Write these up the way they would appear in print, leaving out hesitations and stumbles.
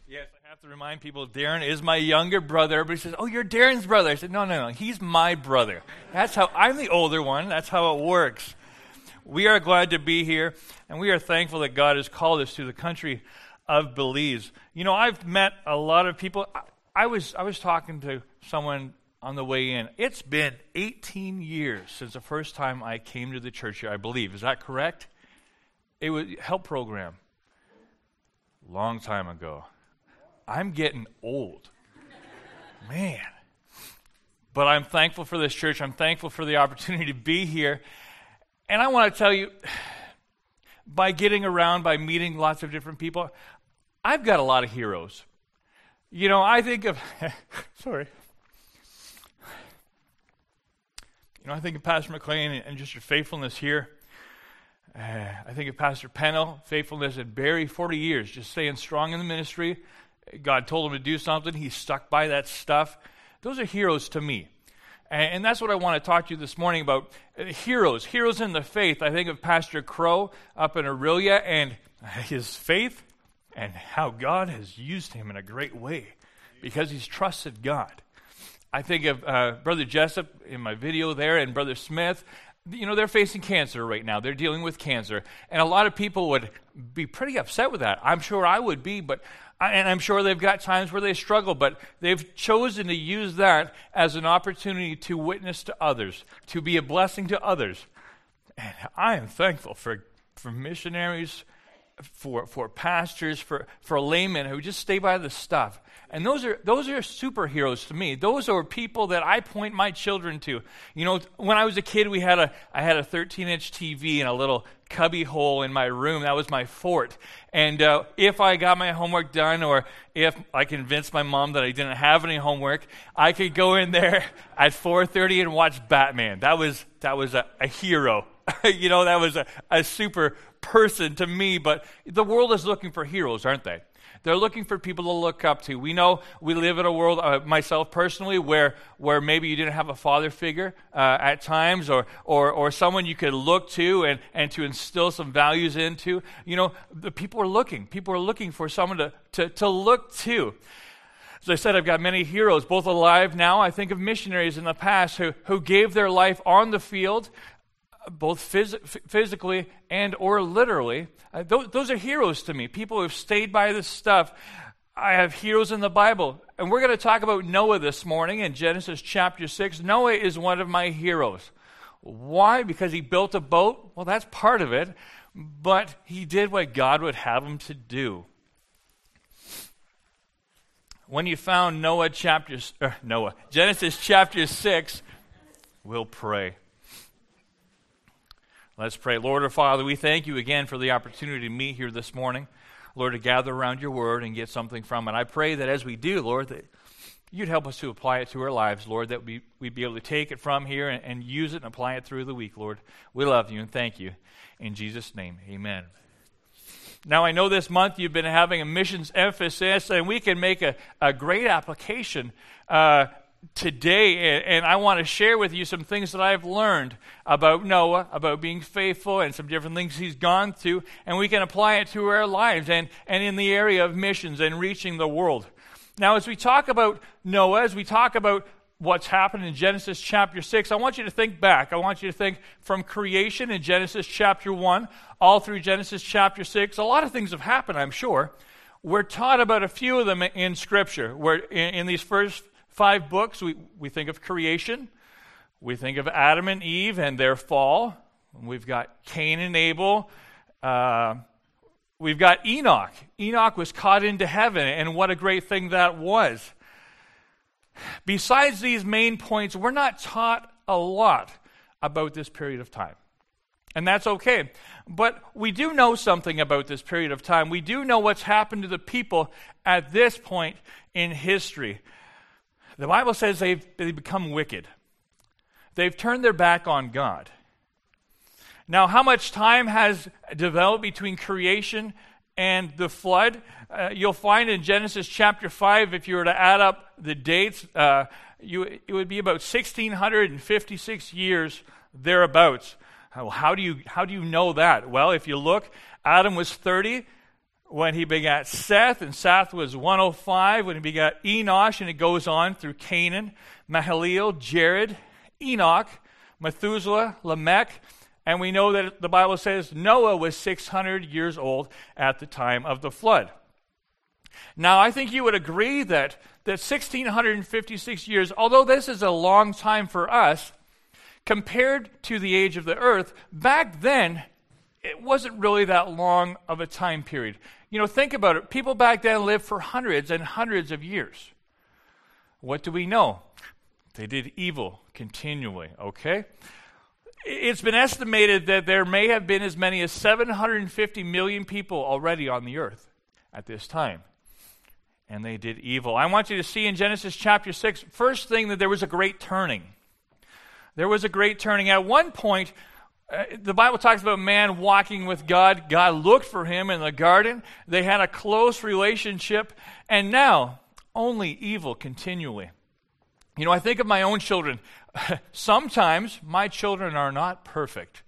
Yes, I have to remind people, Darren is my younger brother. Everybody says, oh, you're Darren's brother. I said, no, he's my brother. That's how, I'm the older one. That's how it works. We are glad to be here, and we are thankful that God has called us to the country of Belize. You know, I've met a lot of people. I was talking to someone on the way in. It's been 18 years since the first time I came to the church here, I believe. Is that correct? It was a help program. Long time ago. I'm getting old. Man. But I'm thankful for this church. I'm thankful for the opportunity to be here. And I want to tell you, by getting around, by meeting lots of different people, I've got a lot of heroes. You know, I think of, I think of Pastor McLean and just your faithfulness here. I think of Pastor Pennell, faithfulness at Barrie, 40 years, just staying strong in the ministry. God told him to do something. He stuck by that stuff. Those are heroes to me. And that's what I want to talk to you this morning about. Heroes in the faith. I think of Pastor Crow up in Aurelia and his faith and how God has used him in a great way because he's trusted God. I think of Brother Jessup in my video there and Brother Smith. You know, they're facing cancer right now. They're dealing with cancer. And a lot of people would be pretty upset with that. I'm sure I would be, and I'm sure they've got times where they struggle, but they've chosen to use that as an opportunity to witness to others, to be a blessing to others. And I am thankful for missionaries, for pastors, for laymen who just stay by the stuff. And those are superheroes to me. Those are people that I point my children to. You know, when I was a kid, I had a 13-inch TV in a little cubby hole in my room. That was my fort. And if I got my homework done, or if I convinced my mom that I didn't have any homework, I could go in there at 4:30 and watch Batman. That was a hero. You know, that was a super person to me. But the world is looking for heroes, aren't they? They're looking for people to look up to. We know we live in a world, myself personally, where maybe you didn't have a father figure at times, or someone you could look to and to instill some values into. You know, the people are looking. People are looking for someone to look to. As I said, I've got many heroes, both alive now. I think of missionaries in the past who gave their life on the field, both physically and or literally. Those are heroes to me, people who have stayed by this stuff. I have heroes in the Bible. And we're going to talk about Noah this morning in Genesis chapter 6. Noah is one of my heroes. Why? Because he built a boat? Well, that's part of it. But he did what God would have him to do. When you found Genesis chapter 6, we'll pray. Let's pray. Lord our Father, we thank you again for the opportunity to meet here this morning. Lord, to gather around your word and get something from it. I pray that as we do, Lord, that you'd help us to apply it to our lives, Lord, that we'd be able to take it from here and use it and apply it through the week, Lord. We love you and thank you. In Jesus' name, amen. Now, I know this month you've been having a missions emphasis, and we can make a great application today, and I want to share with you some things that I've learned about Noah, about being faithful, and some different things he's gone through, and we can apply it to our lives and in the area of missions and reaching the world. Now, as we talk about Noah, as we talk about what's happened in Genesis chapter 6, I want you to think back. I want you to think from creation in Genesis chapter 1 all through Genesis chapter 6. A lot of things have happened, I'm sure. We're taught about a few of them in Scripture. Where in these first 5 books, we think of creation. We think of Adam and Eve and their fall. We've got Cain and Abel. We've got Enoch. Enoch was caught into heaven, and what a great thing that was. Besides these main points, we're not taught a lot about this period of time. And that's okay. But we do know something about this period of time. We do know what's happened to the people at this point in history. The Bible says they've become wicked. They've turned their back on God. Now, how much time has developed between creation and the flood? You'll find in Genesis chapter 5, if you were to add up the dates, it would be about 1,656 years thereabouts. How do you know that? Well, if you look, Adam was 30, when he begat Seth, and Seth was 105 when he begat Enosh, and it goes on through Canaan, Mahalalel, Jared, Enoch, Methuselah, Lamech, and we know that the Bible says Noah was 600 years old at the time of the flood. Now, I think you would agree that 1,656 years, although this is a long time for us, compared to the age of the earth, back then, it wasn't really that long of a time period. You know, think about it. People back then lived for hundreds and hundreds of years. What do we know? They did evil continually, okay? It's been estimated that there may have been as many as 750 million people already on the earth at this time. And they did evil. I want you to see in Genesis chapter 6, first thing, that there was a great turning. There was a great turning. At one point, the Bible talks about man walking with God. God looked for him in the garden. They had a close relationship. And now, only evil continually. You know, I think of my own children. Sometimes my children are not perfect.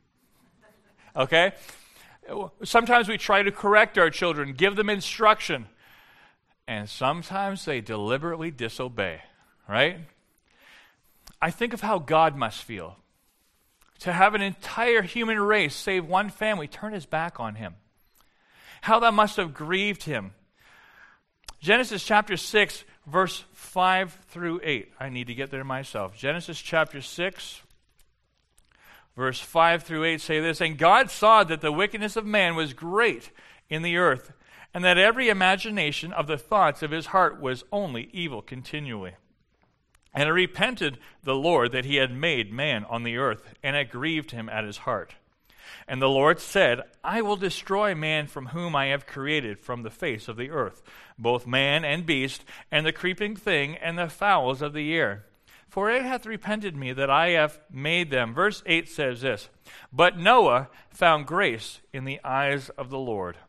Okay? Sometimes we try to correct our children, give them instruction. And sometimes they deliberately disobey, right? I think of how God must feel to have an entire human race, save one family, turn his back on him. How that must have grieved him. Genesis chapter 6, verse 5 through 8. I need to get there myself. Genesis chapter 6, verse 5 through 8 say this, "And God saw that the wickedness of man was great in the earth, and that every imagination of the thoughts of his heart was only evil continually. And it repented the Lord that he had made man on the earth, and it grieved him at his heart. And the Lord said, I will destroy man from whom I have created from the face of the earth, both man and beast, and the creeping thing, and the fowls of the air. For it hath repented me that I have made them." Verse 8 says this, "But Noah found grace in the eyes of the Lord."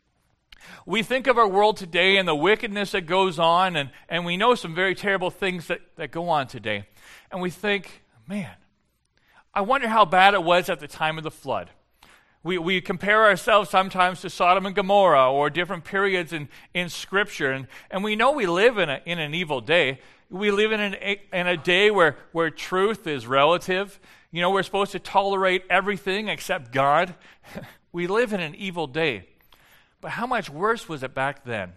We think of our world today and the wickedness that goes on, and we know some very terrible things that go on today. And we think, man, I wonder how bad it was at the time of the flood. We compare ourselves sometimes to Sodom and Gomorrah or different periods in Scripture, and we know we live in an evil day. We live in a day where truth is relative. You know, we're supposed to tolerate everything except God. We live in an evil day. But how much worse was it back then?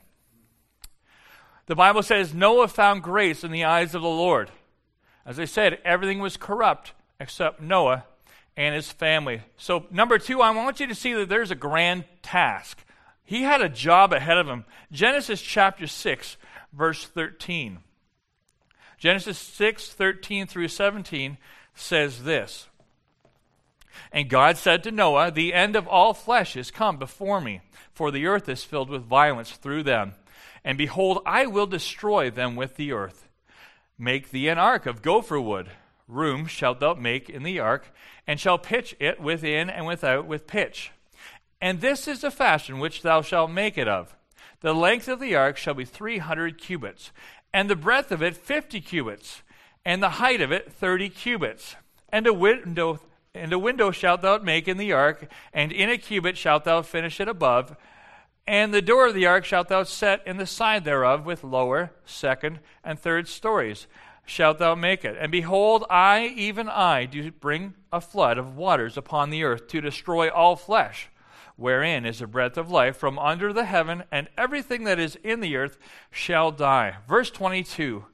The Bible says Noah found grace in the eyes of the Lord. As I said, everything was corrupt except Noah and his family. So, number 2, I want you to see that there's a grand task. He had a job ahead of him. Genesis chapter 6, verse 13. Genesis 6, 13 through 17 says this, "And God said to Noah, The end of all flesh is come before me, for the earth is filled with violence through them. And behold, I will destroy them with the earth. Make thee an ark of gopher wood. Room shalt thou make in the ark, and shall pitch it within and without with pitch. And this is the fashion which thou shalt make it of. The length of the ark shall be 300 cubits, and the breadth of it 50 cubits, and the height of it 30 cubits. And a window shalt thou make in the ark, and in a cubit shalt thou finish it above. And the door of the ark shalt thou set in the side thereof with lower, second, and third stories shalt thou make it. And behold, I, even I, do bring a flood of waters upon the earth to destroy all flesh, wherein is the breath of life from under the heaven, and everything that is in the earth shall die." Verse 22.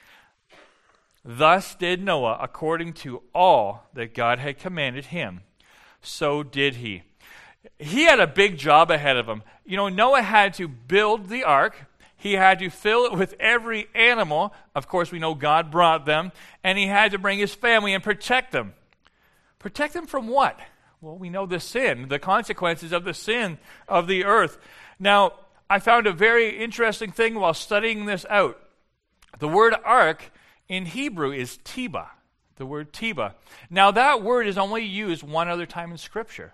"Thus did Noah according to all that God had commanded him. So did he." He had a big job ahead of him. You know, Noah had to build the ark. He had to fill it with every animal. Of course, we know God brought them. And he had to bring his family and protect them. Protect them from what? Well, we know the sin, the consequences of the sin of the earth. Now, I found a very interesting thing while studying this out. The word ark in Hebrew is Teba, the word Teba. Now, that word is only used one other time in Scripture.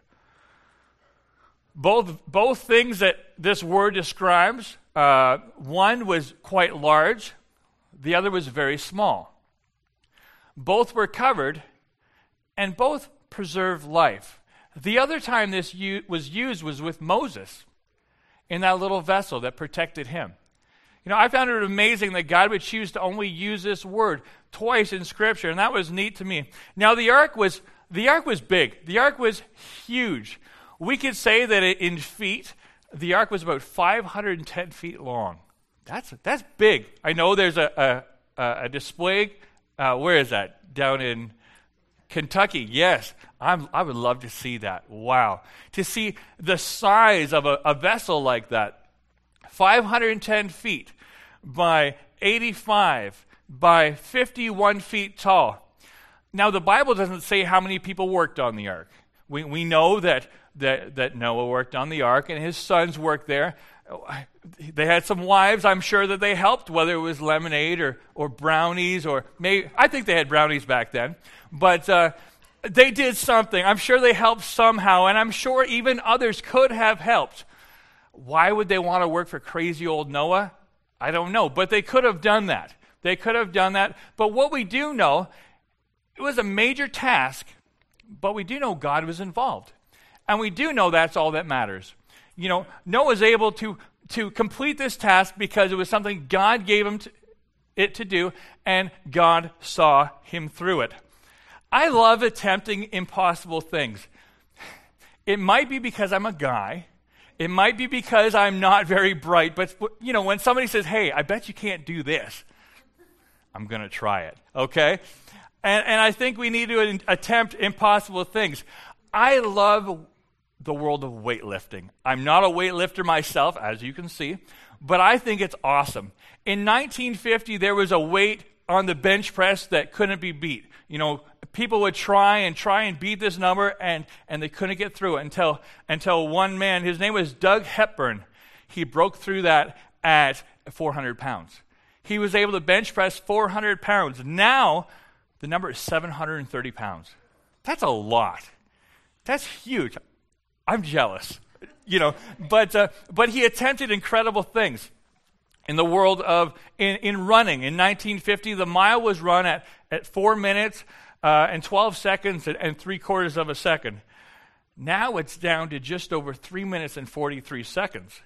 Both things that this word describes, one was quite large, the other was very small. Both were covered, and both preserved life. The other time this was used was with Moses. in that little vessel that protected him. You know, I found it amazing that God would choose to only use this word twice in Scripture, and that was neat to me. Now, the ark was big. The ark was huge. We could say that in feet, the ark was about 510 feet long. That's big. I know there's a display. Where is that? Down in Kentucky. Yes, I would love to see that. Wow. To see the size of a vessel like that. 510 feet by 85 by 51 feet tall. Now, the Bible doesn't say how many people worked on the ark. We know that Noah worked on the ark and his sons worked there. They had some wives, I'm sure, that they helped, whether it was lemonade or brownies, or maybe, I think they had brownies back then. But they did something. I'm sure they helped somehow, and I'm sure even others could have helped. Why would they want to work for crazy old Noah? I don't know, but they could have done that. They could have done that. But what we do know, it was a major task, but we do know God was involved. And we do know that's all that matters. You know, Noah was able to complete this task because it was something God gave him it to do, and God saw him through it. I love attempting impossible things. It might be because I'm a guy. It might be because I'm not very bright. But, you know, when somebody says, hey, I bet you can't do this, I'm going to try it, okay? And I think we need to attempt impossible things. I love the world of weightlifting. I'm not a weightlifter myself, as you can see, but I think it's awesome. In 1950, there was a weight on the bench press that couldn't be beat. You know, people would try and beat this number, and they couldn't get through it until one man, his name was Doug Hepburn, he broke through that at 400 pounds. He was able to bench press 400 pounds. Now, the number is 730 pounds. That's a lot. That's huge. I'm jealous, you know, but he attempted incredible things in the world of in running. In 1950, the mile was run at 4 minutes and 12 seconds and 3/4 of a second. Now it's down to just over 3 minutes and 43 seconds.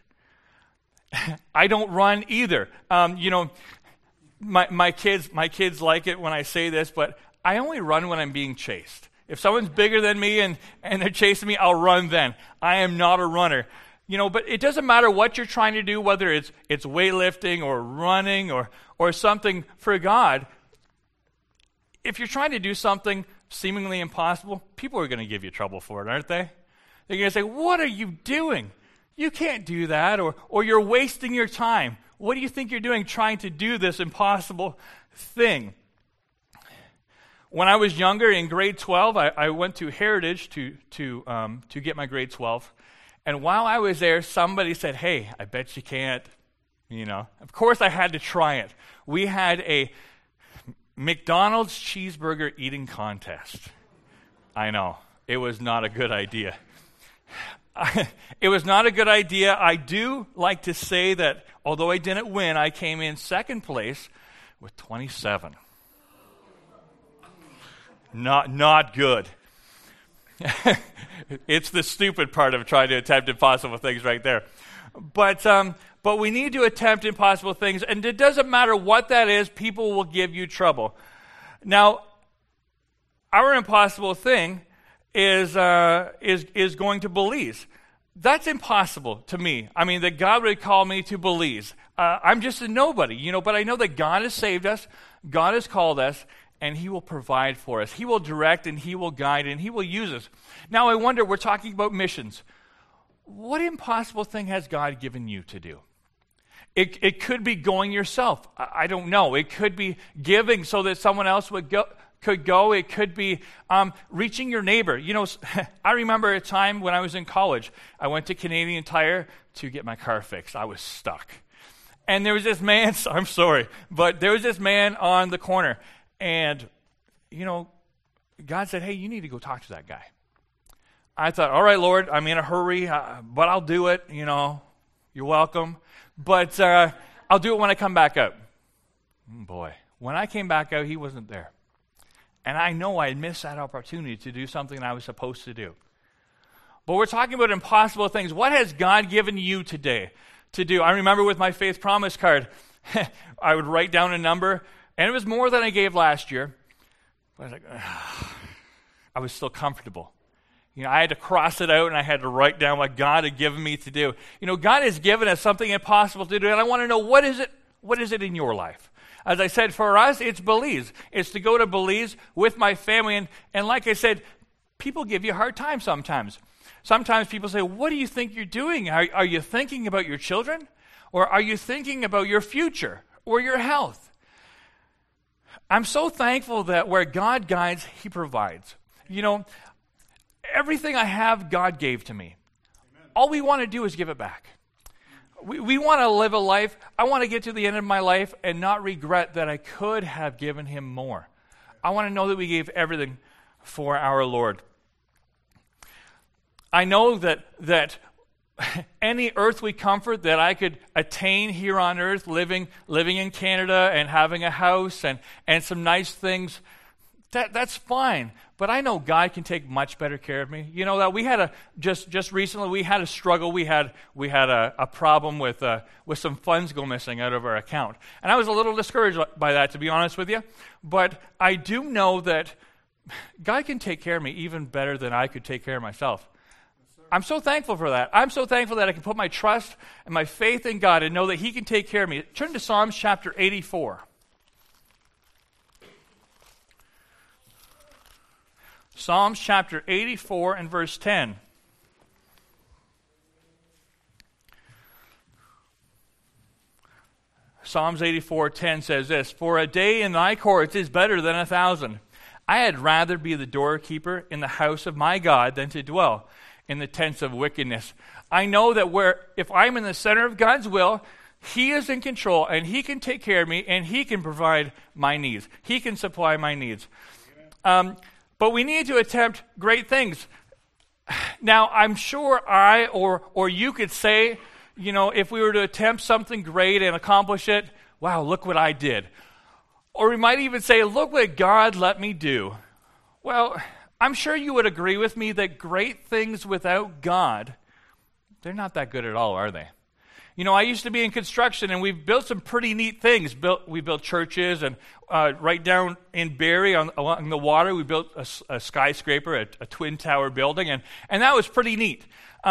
I don't run either. You know, my kids like it when I say this, but I only run when I'm being chased. If someone's bigger than me and they're chasing me, I'll run then. I am not a runner. You know, but it doesn't matter what you're trying to do, whether it's weightlifting or running or something for God. If you're trying to do something seemingly impossible, people are going to give you trouble for it, aren't they? They're going to say, what are you doing? You can't do that, or you're wasting your time. What do you think you're doing trying to do this impossible thing? When I was younger, in grade 12, I went to Heritage to get my grade 12. And while I was there, somebody said, hey, I bet you can't. You know, of course I had to try it. We had a McDonald's cheeseburger eating contest. I know, it was not a good idea. It was not a good idea. I do like to say that although I didn't win, I came in second place with 27. Not good. It's the stupid part of trying to attempt impossible things right there. But we need to attempt impossible things, and it doesn't matter what that is, people will give you trouble. Now, our impossible thing is going to Belize. That's impossible to me. I mean, that God would call me to Belize. I'm just a nobody, you know, but I know that God has saved us, God has called us, and He will provide for us. He will direct, and He will guide, and He will use us. Now, I wonder, we're talking about missions. What impossible thing has God given you to do? It could be going yourself. I don't know. It could be giving so that someone else could go. It could be reaching your neighbor. You know, I remember a time when I was in college. I went to Canadian Tire to get my car fixed. I was stuck. And there was this man, I'm sorry, but there was this man on the corner. And, you know, God said, hey, you need to go talk to that guy. I thought, all right, Lord, I'm in a hurry, but I'll do it, you know. You're welcome. But I'll do it when I come back out. Boy, when I came back out, he wasn't there. And I know I missed that opportunity to do something I was supposed to do. But we're talking about impossible things. What has God given you today to do? I remember with my Faith Promise card, I would write down a number, and it was more than I gave last year. But I was like, I was still comfortable. I had to cross it out, and I had to write down what God had given me to do. God has given us something impossible to do, and I want to know, what is it? What is it in your life? As I said, for us, it's Belize. It's to go to Belize with my family, and like I said, people give you a hard time sometimes. Sometimes people say, what do you think you're doing? Are you thinking about your children? Or are you thinking about your future or your health? I'm so thankful that where God guides, He provides. Everything I have, God gave to me. Amen. All we want to do is give it back. We want to live a life. I want to get to the end of my life and not regret that I could have given Him more. I want to know that we gave everything for our Lord. I know that any earthly comfort that I could attain here on earth, living in Canada and having a house and some nice things, that's fine. But I know God can take much better care of me. That we had just recently we had a struggle. We had a problem with some funds go missing out of our account, and I was a little discouraged by that, to be honest with you. But I do know that God can take care of me even better than I could take care of myself. I'm so thankful for that. I'm so thankful that I can put my trust and my faith in God and know that He can take care of me. Turn to Psalms chapter 84. Psalms chapter 84 and verse 10. Psalms 84:10 says this, "For a day in thy courts is better than 1,000. I had rather be the doorkeeper in the house of my God than to dwell in the tents of wickedness." I know that if I'm in the center of God's will, He is in control, and He can take care of me, and He can provide my needs. He can supply my needs. But we need to attempt great things. Now, I'm sure I or you could say, if we were to attempt something great and accomplish it, wow, look what I did. Or we might even say, look what God let me do. Well, I'm sure you would agree with me that great things without God, they're not that good at all, are they? I used to be in construction, and we've built some pretty neat things. We built churches, and right down in Barrie along the water, we built a skyscraper, a twin tower building, and that was pretty neat.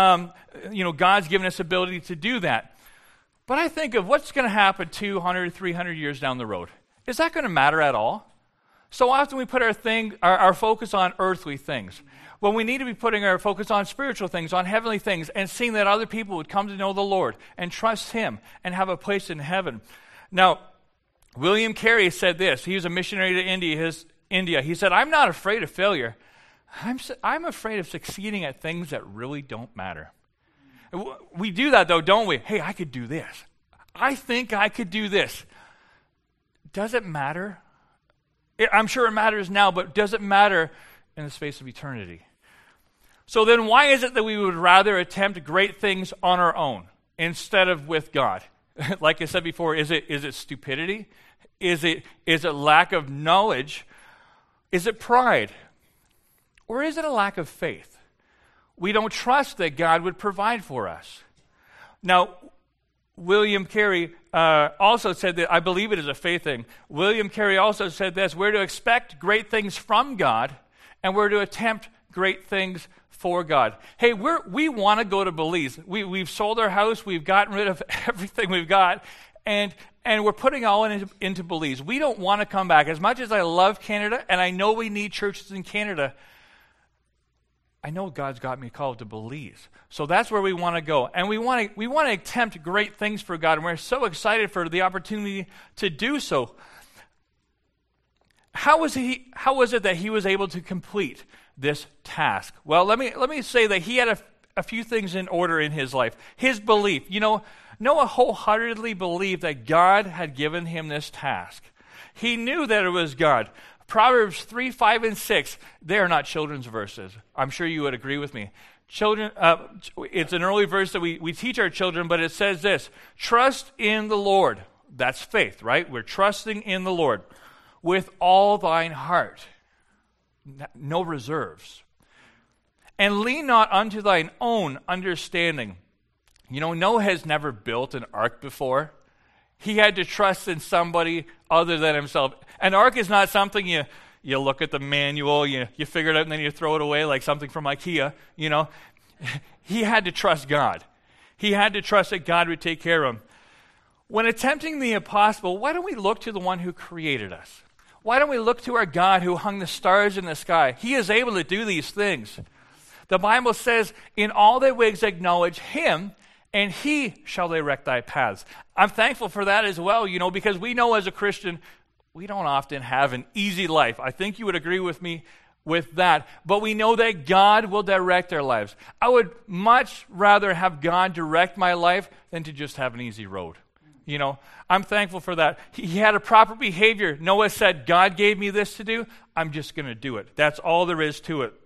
God's given us ability to do that. But I think of what's going to happen 200, 300 years down the road. Is that going to matter at all? So often we put our focus on earthly things, when we need to be putting our focus on spiritual things, on heavenly things, and seeing that other people would come to know the Lord and trust Him and have a place in heaven. Now, William Carey said this. He was a missionary to India. He said, "I'm not afraid of failure. I'm afraid of succeeding at things that really don't matter." We do that, though, don't we? Hey, I could do this. I think I could do this. Does it matter? I'm sure it matters now, but does it matter in the space of eternity? So then why is it that we would rather attempt great things on our own instead of with God? Like I said before, is it stupidity? Is it lack of knowledge? Is it pride? Or is it a lack of faith? We don't trust that God would provide for us. Now, William Carey also said that, I believe it is a faith thing. William Carey also said this: we're to expect great things from God, and we're to attempt great things for God. Hey, we want to go to Belize. We've sold our house. We've gotten rid of everything we've got, and we're putting all into Belize. We don't want to come back. As much as I love Canada, and I know we need churches in Canada, I know God's got me called to Belize. So that's where we want to go. And we want to attempt great things for God, and we're so excited for the opportunity to do so. How was it that he was able to complete this task? Well, let me say that he had a few things in order in his life. His belief. Noah wholeheartedly believed that God had given him this task. He knew that it was God. Proverbs 3, 5, and 6, they are not children's verses. I'm sure you would agree with me. Children, it's an early verse that we teach our children, but it says this: trust in the Lord. That's faith, right? We're trusting in the Lord with all thine heart. No reserves. And lean not unto thine own understanding. You know, Noah has never built an ark before. He had to trust in somebody other than himself. An ark is not something you look at the manual, you figure it out, and then you throw it away like something from IKEA, you know. He had to trust God. He had to trust that God would take care of him. When attempting the impossible, why don't we look to the one who created us? Why don't we look to our God who hung the stars in the sky? He is able to do these things. The Bible says, in all thy ways acknowledge him, and he shall direct thy paths. I'm thankful for that as well, you know, because we know as a Christian, we don't often have an easy life. I think you would agree with me with that. But we know that God will direct our lives. I would much rather have God direct my life than to just have an easy road. You know, I'm thankful for that. He had a proper behavior. Noah said, God gave me this to do. I'm just going to do it. That's all there is to it.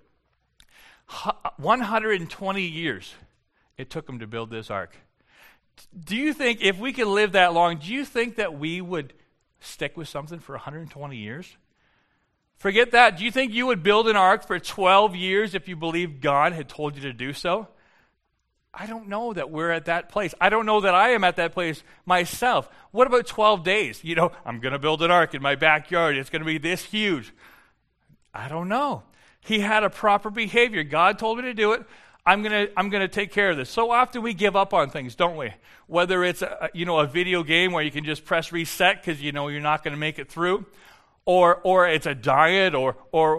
120 years it took him to build this ark. Do you think if we could live that long, do you think that we would stick with something for 120 years? Forget that. Do you think you would build an ark for 12 years if you believed God had told you to do so? I don't know that we're at that place. I don't know that I am at that place myself. What about 12 days? You know, I'm going to build an ark in my backyard. It's going to be this huge. I don't know. He had a proper behavior. God told me to do it. I'm gonna take care of this. So often we give up on things, don't we? Whether it's a video game where you can just press reset because you know you're not going to make it through, or it's a diet or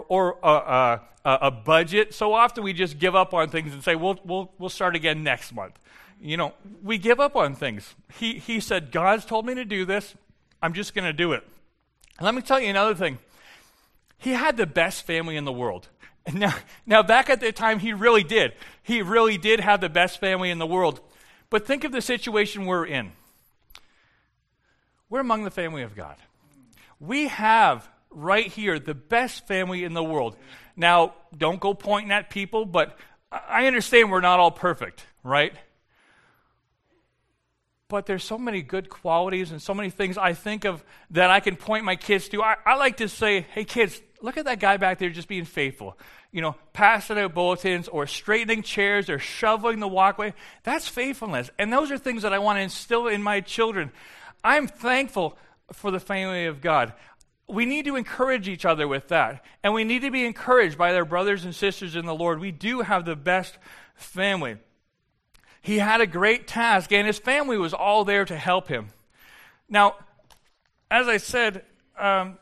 a budget. So often we just give up on things and say we'll start again next month. You know, we give up on things. He said, God's told me to do this. I'm just going to do it. And let me tell you another thing. He had the best family in the world. Now, back at the time, he really did. He really did have the best family in the world. But think of the situation we're in. We're among the family of God. We have right here the best family in the world. Now, don't go pointing at people, but I understand we're not all perfect, right? But there's so many good qualities and so many things I think of that I can point my kids to. I like to say, hey kids, look at that guy back there just being faithful. You know, passing out bulletins or straightening chairs or shoveling the walkway. That's faithfulness. And those are things that I want to instill in my children. I'm thankful for the family of God. We need to encourage each other with that. And we need to be encouraged by their brothers and sisters in the Lord. We do have the best family. He had a great task, and his family was all there to help him. Now, as I said, I'm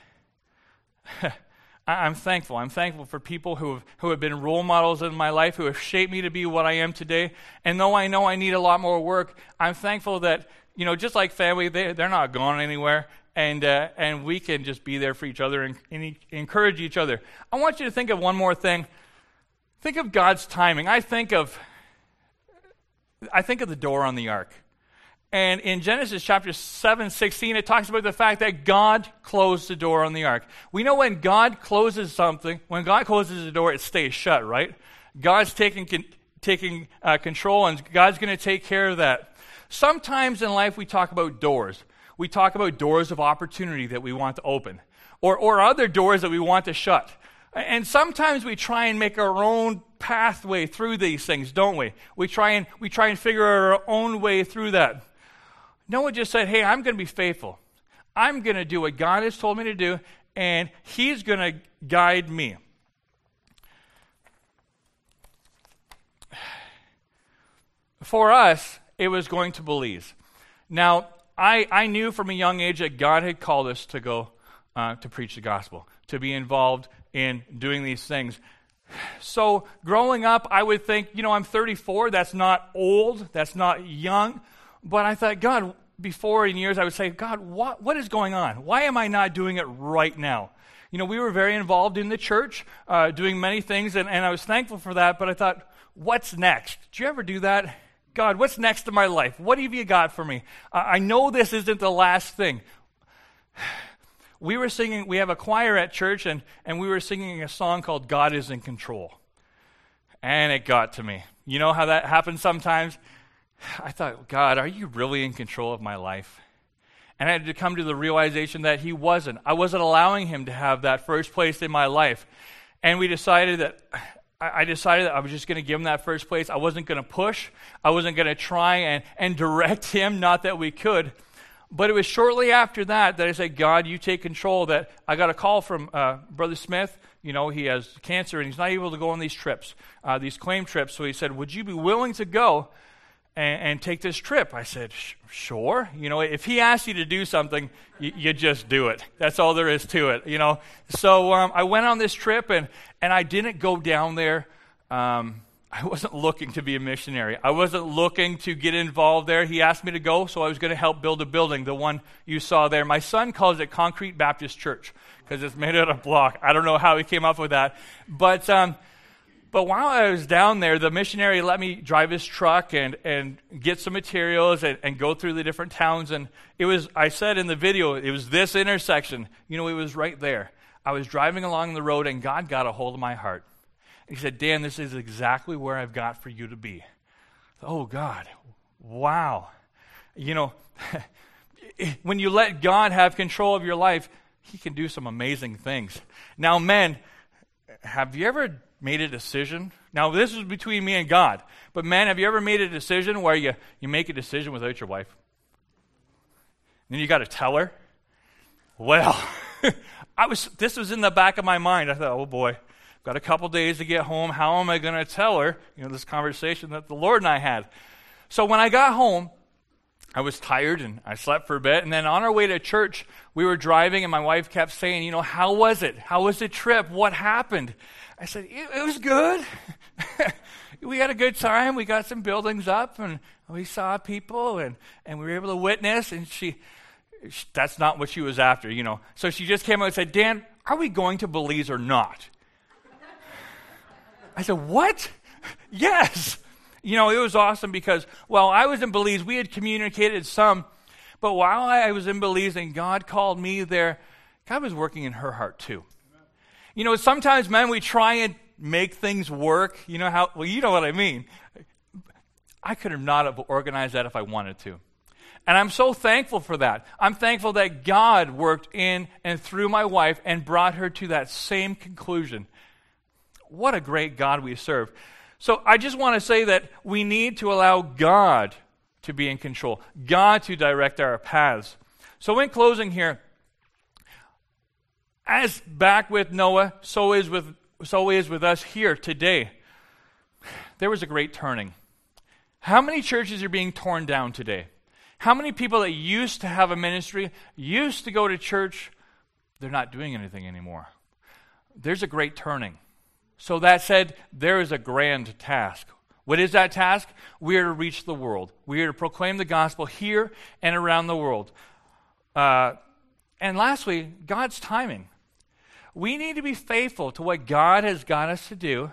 thankful. I'm thankful for people who have been role models in my life, who have shaped me to be what I am today. And though I know I need a lot more work, I'm thankful that, you know, just like family, they're not going anywhere, and we can just be there for each other and encourage each other. I want you to think of one more thing. Think of God's timing. I think of the door on the ark. And in Genesis chapter 7:16, it talks about the fact that God closed the door on the ark. We know when God closes something, when God closes the door, it stays shut, right? God's taking control, and God's going to take care of that. Sometimes in life we talk about doors. We talk about doors of opportunity that we want to open, or other doors that we want to shut. And sometimes we try and make our own pathway through these things, don't we? We try and figure out our own way through that. Noah just said, hey, I'm going to be faithful. I'm going to do what God has told me to do, and he's going to guide me. For us, it was going to Belize. Now, I knew from a young age that God had called us to go to preach the gospel, to be involved in doing these things. So growing up, I would think, I'm 34, that's not old, that's not young. But I thought, God, before in years, I would say, God, what is going on? Why am I not doing it right now? We were very involved in the church, doing many things, and I was thankful for that, but I thought, what's next? Did you ever do that? God, what's next in my life? What have you got for me? I know this isn't the last thing. We were singing, we have a choir at church, and we were singing a song called God is in Control. And it got to me. You know how that happens sometimes? I thought, God, are you really in control of my life? And I had to come to the realization that he wasn't. I wasn't allowing him to have that first place in my life. And we decided that I decided that I was just going to give him that first place. I wasn't going to push. I wasn't going to try and direct him, not that we could. But it was shortly after that I said, God, you take control. That I got a call from Brother Smith. You know, he has cancer and he's not able to go on these trips, these claim trips. So he said, would you be willing to go and take this trip? I said, sure. You know, if he asks you to do something, you just do it. That's all there is to it, you know. So I went on this trip, and I didn't go down there. I wasn't looking to be a missionary. I wasn't looking to get involved there. He asked me to go, so I was going to help build a building, the one you saw there. My son calls it Concrete Baptist Church because it's made out of block. I don't know how he came up with that. But while I was down there, the missionary let me drive his truck and get some materials and go through the different towns. And it was, I said in the video, it was this intersection. You know, it was right there. I was driving along the road, and God got a hold of my heart. He said, Dan, this is exactly where I've got for you to be. Oh, God. Wow. You know, when you let God have control of your life, he can do some amazing things. Now, men, have you ever made a decision? Now, this is between me and God. But men, have you ever made a decision where you make a decision without your wife? And then you got to tell her? Well, this was in the back of my mind. I thought, oh boy, got a couple days to get home. How am I going to tell her, you know, this conversation that the Lord and I had? So when I got home, I was tired and I slept for a bit. And then on our way to church, we were driving and my wife kept saying, you know, how was it? How was the trip? What happened? I said, it was good. We had a good time. We got some buildings up and we saw people and we were able to witness. And that's not what she was after, you know. So she just came out and said, Dan, are we going to Belize or not? I said, what? Yes. You know, it was awesome because while I was in Belize, we had communicated some, but while I was in Belize and God called me there, God was working in her heart too. You know, sometimes, men, we try and make things work. You know how, well, you know what I mean. I could have not have organized that if I wanted to. And I'm so thankful for that. I'm thankful that God worked in and through my wife and brought her to that same conclusion. What a great God we serve. So I just want to say that we need to allow God to be in control, God to direct our paths. So in closing here, as back with Noah, so is with us here today. There was a great turning. How many churches are being torn down today? How many people that used to have a ministry, used to go to church, they're not doing anything anymore? There's a great turning. So that said, there is a grand task. What is that task? We are to reach the world. We are to proclaim the gospel here and around the world. And lastly, God's timing. We need to be faithful to what God has got us to do,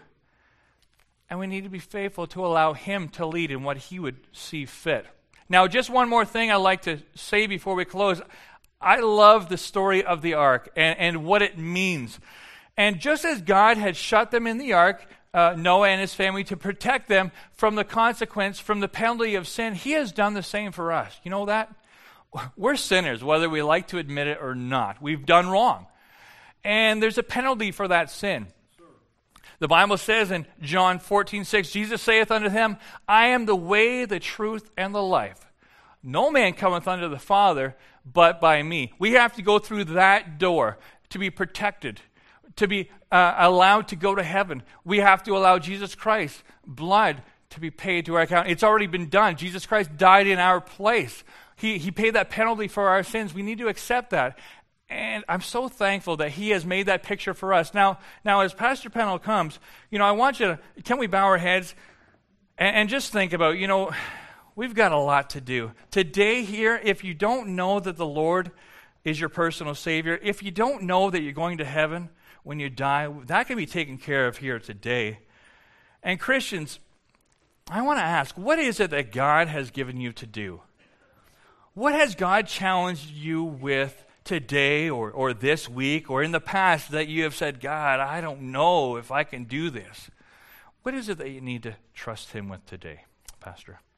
and we need to be faithful to allow Him to lead in what He would see fit. Now, just one more thing I'd like to say before we close. I love the story of the ark and what it means. And just as God had shut them in the ark, Noah and his family, to protect them from the consequence, from the penalty of sin, He has done the same for us. You know that? We're sinners, whether we like to admit it or not. We've done wrong. And there's a penalty for that sin. The Bible says in John 14:6, Jesus saith unto him, I am the way, the truth, and the life. No man cometh unto the Father but by me. We have to go through that door to be protected, to be allowed to go to heaven. We have to allow Jesus Christ's blood to be paid to our account. It's already been done. Jesus Christ died in our place. He paid that penalty for our sins. We need to accept that. And I'm so thankful that He has made that picture for us. Now as Pastor Pennell comes, you know, I want you to, can we bow our heads and just think about, you know, we've got a lot to do. Today here, if you don't know that the Lord is your personal Savior, if you don't know that you're going to heaven when you die, that can be taken care of here today. And Christians, I want to ask, what is it that God has given you to do? What has God challenged you with today or this week or in the past that you have said, God, I don't know if I can do this? What is it that you need to trust Him with today, Pastor?